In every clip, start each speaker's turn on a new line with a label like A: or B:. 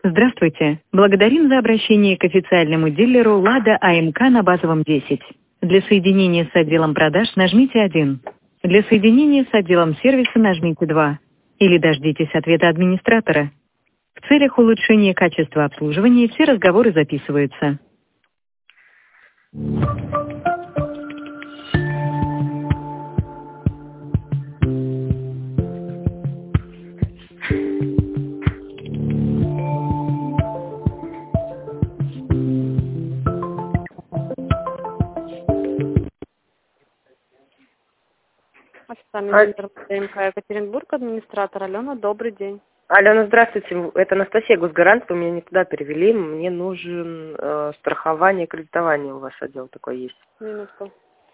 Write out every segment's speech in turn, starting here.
A: Здравствуйте. Благодарим за обращение к официальному дилеру «Лада АМК» на Базовом 10. Для соединения с отделом продаж нажмите 1. Для соединения с отделом сервиса нажмите 2. Или дождитесь ответа администратора. В целях улучшения качества обслуживания все разговоры записываются.
B: Официальный директор МК Екатеринбург, администратор Алена, добрый день.
C: Алена, здравствуйте. Это Анастасия Госгарант. Вы меня не туда перевели. Мне нужен страхование и кредитование. У вас отдел такой есть.
B: Минутку.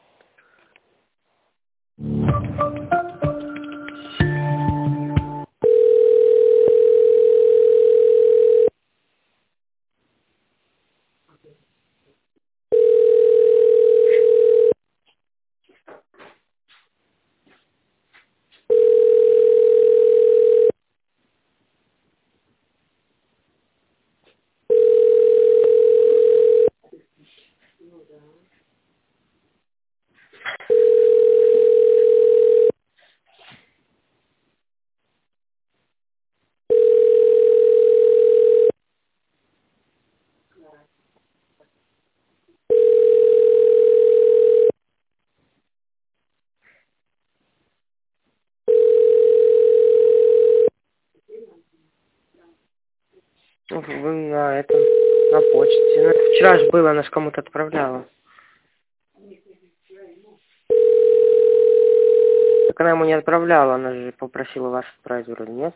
C: Вы на этом, на почте. Ну, это вчера же было, она же кому-то отправляла. Так она ему не отправляла, она же попросила вас отправить вроде, нет?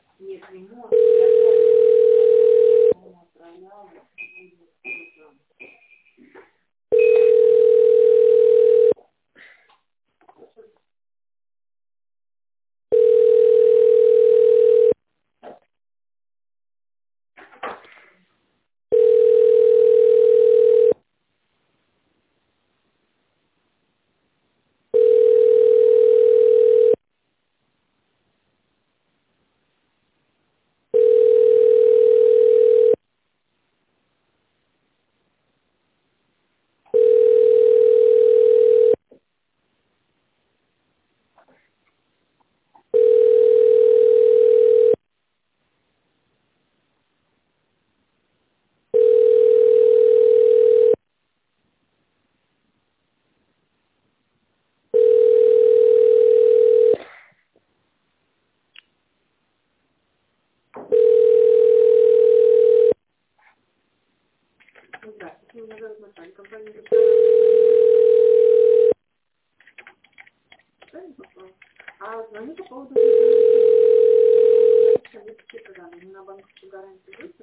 B: Звоню по поводу